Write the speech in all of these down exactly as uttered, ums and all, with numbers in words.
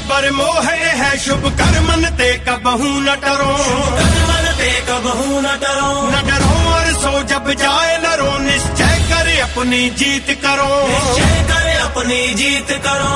पर मोह है शुभ कर्मन ते कबहू न डरो, कर्मन ते कबहू न डरो, न डरो और सो जब जाए लरो, निश्चय करे अपनी जीत करो, निश्चय करे अपनी जीत करो।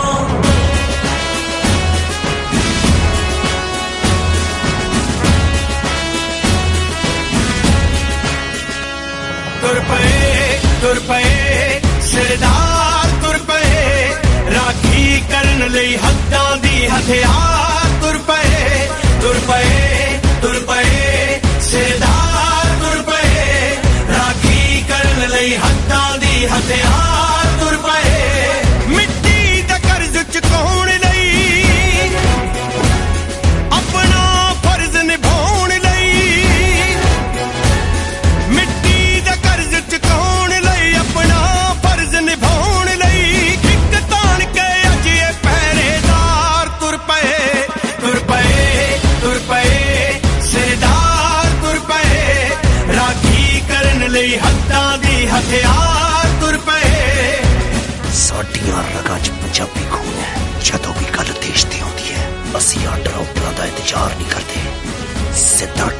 तुर पे तुर पे सिरदार तुर पे, राखी करन लई हद्दां दी हथियार तुर पे, तुर पे तुर पे सिरदार तुर पे, राखी करन लई हद्दां दी हथियार तुर पे। मिट्टी दा कर्ज चुकाउण लई अपना फर्ज निभाउण लई, मिट्टी दा कर्ज चुकाउण लई अपना फर्ज निभाउण लई, हिक ताण के अज ये पहरेदार तुर पे, तुर पे तुर पे सिरदार तुर पे, राखी करन लई हद्दां दी हथियार तुर पे। साडियां रगां च पंजाबी खून है, जदों भी गल देश दी आउंदी है असीं आर्डर ऑर्डरां दा इंतजार नहीं करते, सिद्धा